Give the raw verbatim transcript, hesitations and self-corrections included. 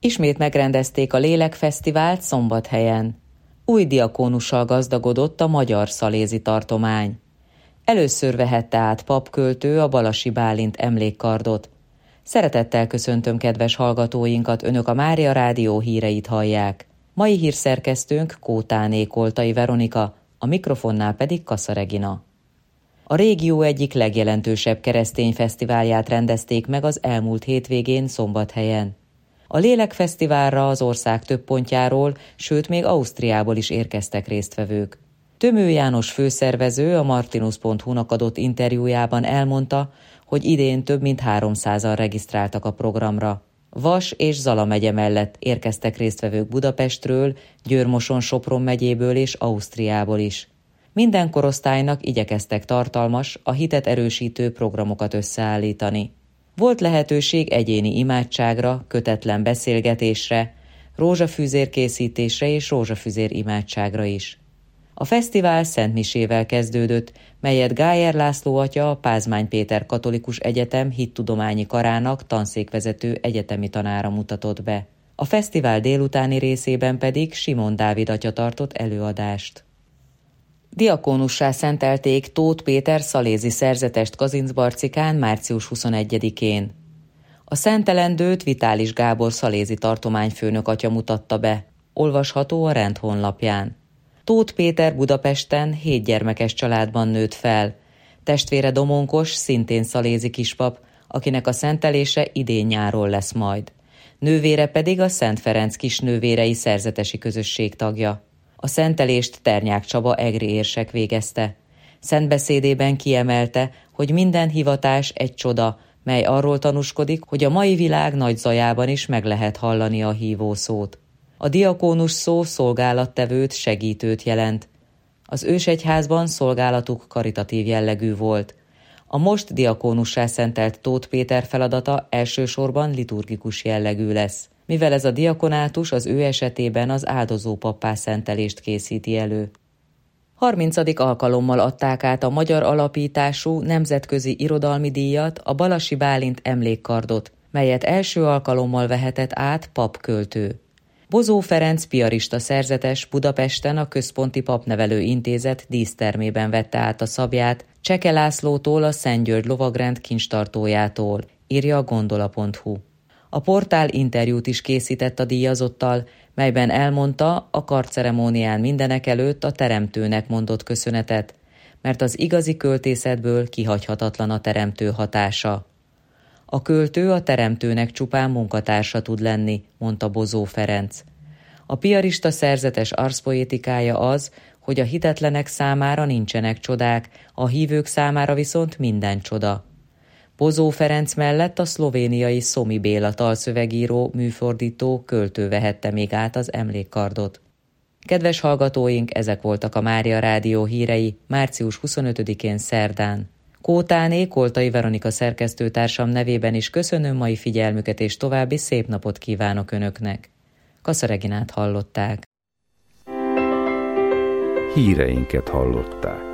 Ismét megrendezték a Lélekfesztivált Szombathelyen. Új diakónussal gazdagodott a magyar szalézi tartomány. Először vehette át papköltő a Balasi Bálint emlékkardot. Szeretettel köszöntöm kedves hallgatóinkat, önök a Mária Rádió híreit hallják. Mai hírszerkesztőnk Kótáné Koltai Veronika, a mikrofonnál pedig Kassa Regina. A régió egyik legjelentősebb keresztény fesztiválját rendezték meg az elmúlt hétvégén Szombathelyen. A Lélekfesztiválra az ország több pontjáról, sőt még Ausztriából is érkeztek résztvevők. Tömő János főszervező a martinus pont hu-nak adott interjújában elmondta, hogy idén több mint háromszázan regisztráltak a programra. Vas és Zala megye mellett érkeztek résztvevők Budapestről, Győr-Moson-Sopron megyéből és Ausztriából is. Minden korosztálynak igyekeztek tartalmas, a hitet erősítő programokat összeállítani. Volt lehetőség egyéni imádságra, kötetlen beszélgetésre, rózsafűzér készítésre és rózsafűzér imádságra is. A fesztivál szentmisével kezdődött, melyet Gájer László atya, a Pázmány Péter Katolikus Egyetem hittudományi karának tanszékvezető egyetemi tanára mutatott be. A fesztivál délutáni részében pedig Simon Dávid atya tartott előadást. Diakónussá szentelték Tóth Péter szalézi szerzetest Kazincbarcikán március huszonegyedikén. A szentelendőt Vitális Gábor szalézi tartományfőnök atya mutatta be, olvasható a rend honlapján. Tóth Péter Budapesten hét gyermekes családban nőtt fel. Testvére Domonkos szintén szalézi kispap, akinek a szentelése idén nyáron lesz majd. Nővére pedig a Szent Ferenc kisnővérei szerzetesi közösség tagja. A szentelést Ternyák Csaba egri érsek végezte. Szentbeszédében kiemelte, hogy minden hivatás egy csoda, mely arról tanúskodik, hogy a mai világ nagy zajában is meg lehet hallani a hívó szót. A diakónus szó szolgálattevőt, segítőt jelent. Az ősegyházban szolgálatuk karitatív jellegű volt. A most diakónussá szentelt Tóth Péter feladata elsősorban liturgikus jellegű lesz, mivel ez a diakonátus az ő esetében az áldozó pappá szentelést készíti elő. harmincadik alkalommal adták át a magyar alapítású nemzetközi irodalmi díjat, a Balasi Bálint emlékkardot, melyet első alkalommal vehetett át papköltő. Bozó Ferenc piarista szerzetes Budapesten a Központi Papnevelő Intézet dísztermében vette át a szabját Cseke Lászlótól, a Szent György lovagrend kincstartójától, írja a gondola pont hu. A portál interjút is készített a díjazottal, melyben elmondta, a kardceremónián mindenekelőtt a teremtőnek mondott köszönetet, mert az igazi költészetből kihagyhatatlan a teremtő hatása. A költő a teremtőnek csupán munkatársa tud lenni, mondta Bozó Ferenc. A piarista szerzetes arszpoétikája az, hogy a hitetlenek számára nincsenek csodák, a hívők számára viszont minden csoda. Bozó Ferenc mellett a szlovéniai Szomi Béla talszövegíró, műfordító, költő vehette még át az emlékkardot. Kedves hallgatóink, ezek voltak a Mária Rádió hírei március huszonötödikén szerdán. Kótáné Koltai Veronika szerkesztőtársam nevében is köszönöm mai figyelmüket, és további szép napot kívánok önöknek. Kassa Reginát hallották. Híreinket hallották.